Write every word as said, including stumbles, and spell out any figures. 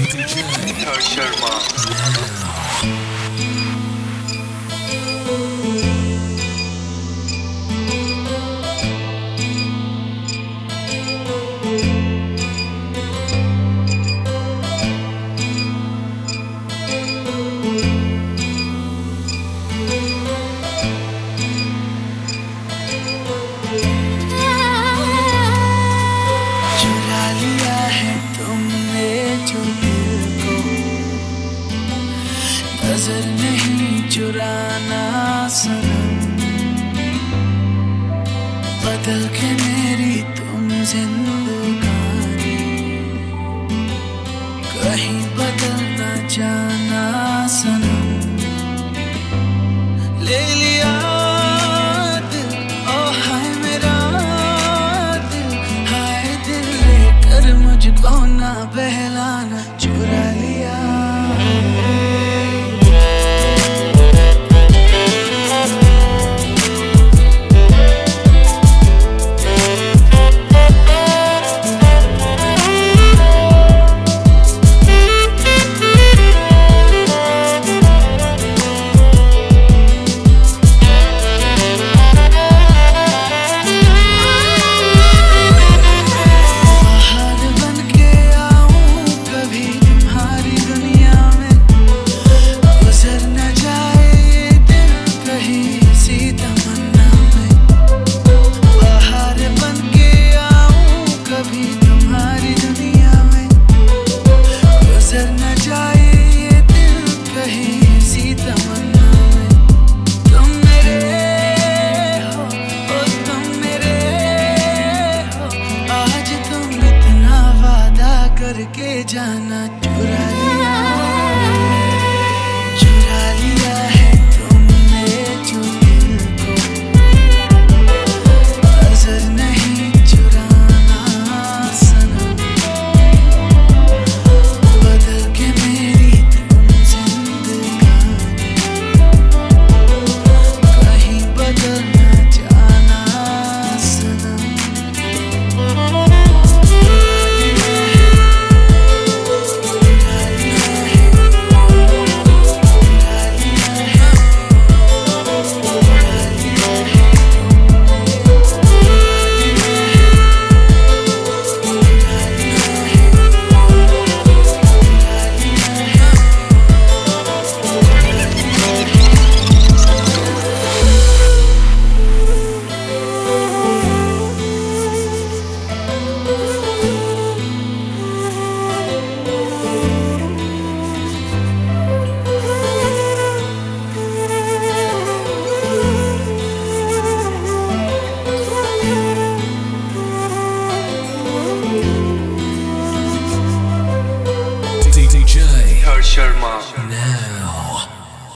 Nithar Sharma. चुरा लिया है तुमने जो दिल को, नजर नहीं चुराना सनम। बदल के मेरी तुम जिंदगानी, कहीं बदल न जाना सनम। ले लिया दिल, ओ हाय मेरा दिल, हाय दिल लेकर मुझको ना बहला।